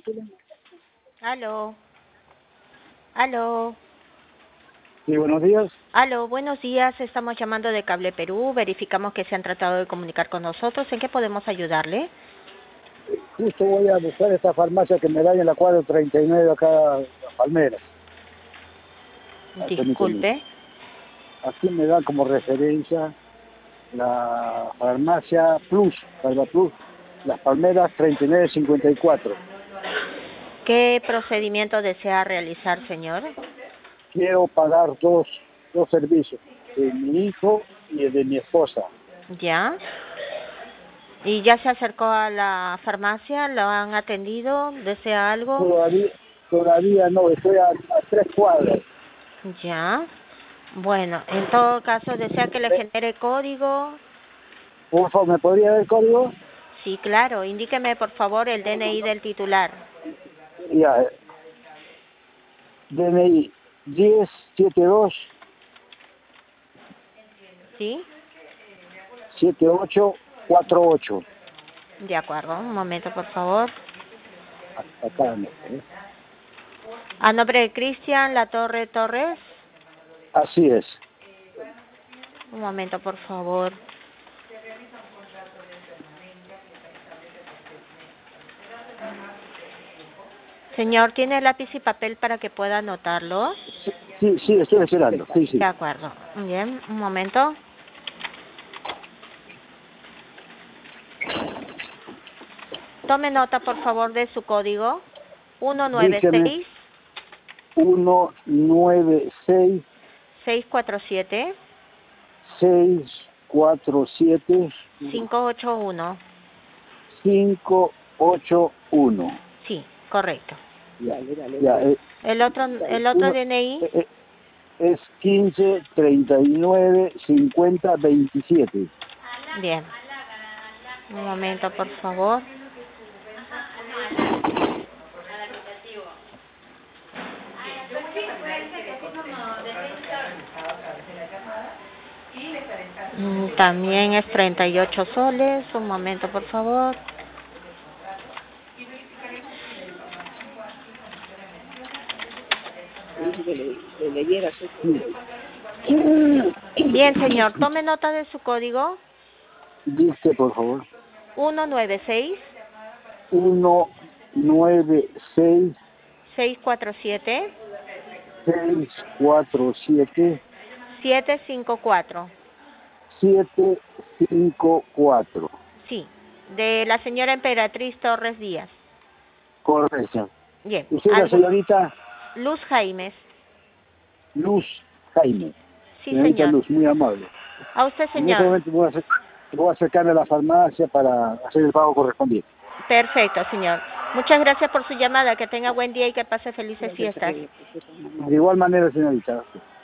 Aló, aló, Sí, buenos días. aló, buenos días, estamos llamando de Cable Perú, verificamos que se han tratado de comunicar con nosotros, ¿en qué podemos ayudarle? Justo voy a buscar esta farmacia que me da en la cuadra 39 acá, Las Palmeras. Permíteme. Disculpe, Aquí me da como referencia la farmacia Plus, Salva Plus, Las Palmeras 3954. ¿qué procedimiento desea realizar, señor? Quiero pagar dos servicios, de mi hijo y el de mi esposa. ¿Ya? ¿Y ya se acercó a la farmacia? ¿Lo han atendido? ¿Desea algo? Todavía no, estoy a 3 cuadras. ¿Ya? Bueno, en todo caso, ¿desea que le genere código? Por favor, ¿me podría dar el código? Sí, claro, indíqueme por favor el DNI del titular. Ya, DNI 1072 ¿Sí? 7848. De acuerdo, un momento por favor. Acá no, ¿eh? A nombre de Cristian Latorre Torres. Así es. Un momento, por favor. Señor, ¿tiene lápiz y papel para que pueda anotarlo? Sí, estoy esperando. Sí. De acuerdo. Bien, un momento. Tome nota, por favor, de su código. Dígame, 196 196 647 647 581. 581. Sí, correcto. Ya, El otro DNI. es 15 39 50 27. Bien. Un momento, por favor. También es 38 soles. Un momento, por favor. Bien, señor. Tome nota de su código. Dice, por favor. 196 196 647 647 754. 754. Sí, de la señora Emperatriz Torres Díaz. Correcto. Bien, Usted es la algo. señorita Luz Jaimes. Luz Jaime. Sí, Señorita señor. Luz, muy amable. A usted, En este señor. momento voy a acercarme a la farmacia para hacer el pago correspondiente. Perfecto, señor. Muchas gracias por su llamada. Que tenga buen día y que pase felices fiestas. De igual manera, señorita.